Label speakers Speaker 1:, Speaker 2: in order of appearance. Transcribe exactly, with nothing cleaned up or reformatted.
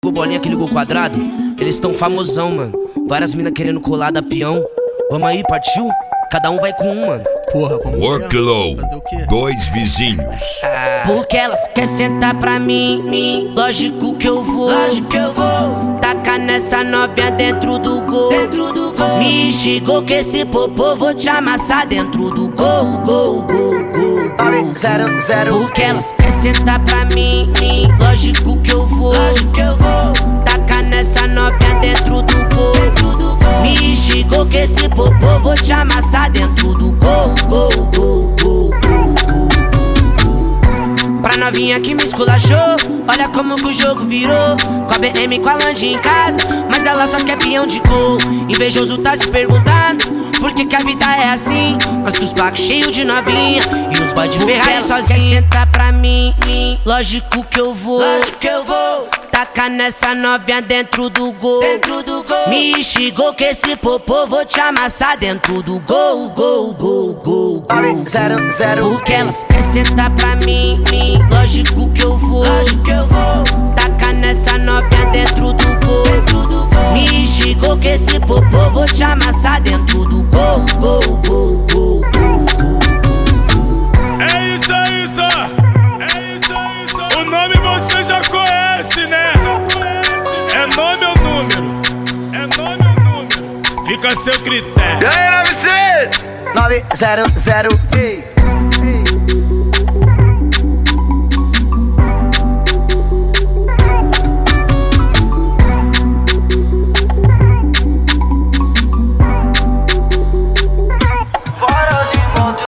Speaker 1: O bolinha que ligou o quadrado, eles tão famosão, mano. Várias minas querendo colar da peão. Vamos aí, partiu? Cada um vai com um, mano.
Speaker 2: Porra, vamos
Speaker 3: Worklow, dois vizinhos.
Speaker 1: Porque elas quer sentar pra mim, mim. Lógico que eu vou, lógico que eu vou. Tacar nessa novinha dentro do gol, dentro do gol. Me instigou que esse popô vou te amassar dentro do gol, gol, gol, gol.
Speaker 4: Zero, zero.
Speaker 1: Porque elas quer sentar pra mim, mim. Lógico que eu vou, lógico que eu vou. Tacar nessa novinha dentro do gol, dentro do gol. Me instigou que esse popô vou te amassar dentro do gol, gol, gol, gol, gol, gol. Pra novinha que me esculachou, olha como que o jogo virou. Com a B M, com a Land em casa, mas ela só quer peão de gol. Invejoso tá se perguntando por que que a vida é assim. Nós com os placos cheios de novinha e os boy de Ferrari sozinho. Quer sentar pra mim, mim, lógico que eu vou, lógico que eu vou. Tacar nessa novinha dentro do gol, dentro do gol. Me instigou que esse popô vou te amassar dentro do gol, gol, gol, gol, gol.
Speaker 4: Zero, zero.
Speaker 1: Porque elas quer sentar pra mim, mim, lógico que eu vou, lógico que eu vou. Tacar nessa novinha dentro do gol, dentro do gol. Me instigou que esse popô vou te amassar dentro do gol, gol, gol, gol, gol, gol.
Speaker 2: É isso, é isso, é isso, é isso. O nome você já conhece, né? É nome ou número? É nome ou número? Fica a seu critério.
Speaker 4: E aí, novecentos? nove zero zero. Ei.